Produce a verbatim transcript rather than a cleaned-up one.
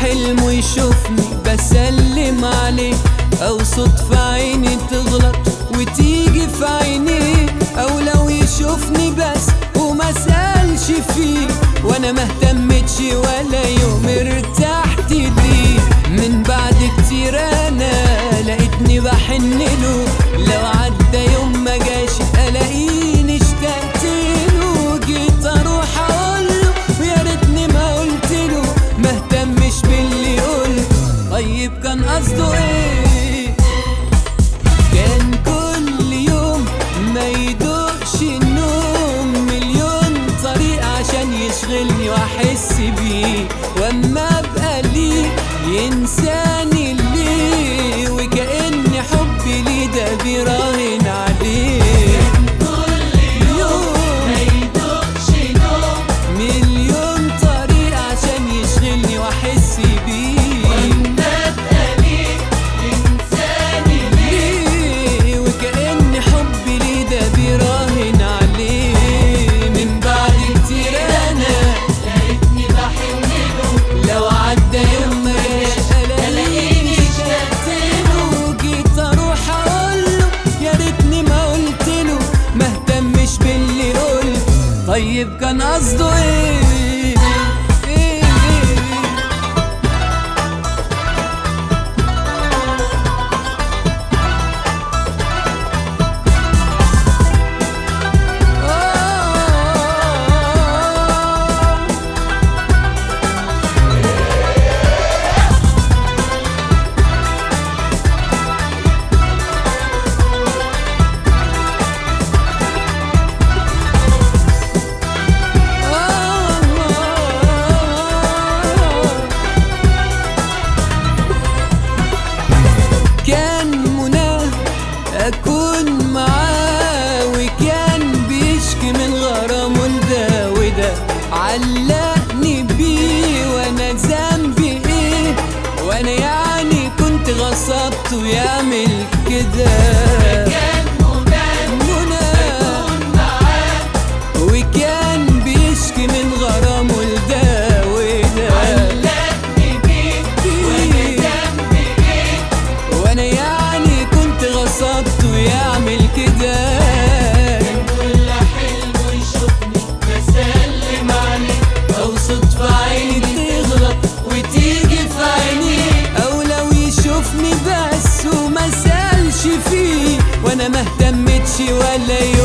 حلم ويشوفني بسلم عليه، او صدفة عيني تغلط وتيجي في عينيه، او لو يشوفني بس وما سألش فيه وانا مهتمتش ولا يوم ارتحت ليه. من بعد كتير انا لقيتني بحن له، لو عدى يوم ما جاش الاقيني اشتقت له، جيت اروح اقوله ويا ريتني ما قلتله، مهتمش باللي قلت طيب كان قصده ايه. كان كل يوم ما يدوقش النوم، مليون طريقة عشان يشغلني واحس بيه، واما ابقى ليه ينساني ليه، وكأن حبي ليه ده بيراهن عليه. كل يوم ما يدوقش نوم، مليون طريقة عشان يشغلني واحس بيه، واما ابقى ليه ينساني ليه، وكأن حبي ليه ده بيراهن عليه. من بعد كتير انا لقيتني بحن له، لو عدى يوم ما جاش الاقيني اشتقت له، جيت اروح اقوله يا ريتني ما قلتله، مهتمش باللي قلت طيب كان قصده ايه. إيه إيه أكون معاه، وكان بيشكي من غرامه لده وده، علقني بيه وانا ذنبي ايه، وانا يعني كنت غصبته يعمل كده. كان منى أكون معاه، وكان بيشكي من غرامه لده وده، علقني بيه وانا ذنبي ايه، وانا يعني كنت غصبته يعمل كده. كان كل حلم يشوفني بسلم عليه، او صدفة عيني تغلط وتيجي في عينيه، او لو يشوفني بس وما سألش فيه وانا مهتمتش ولا يوم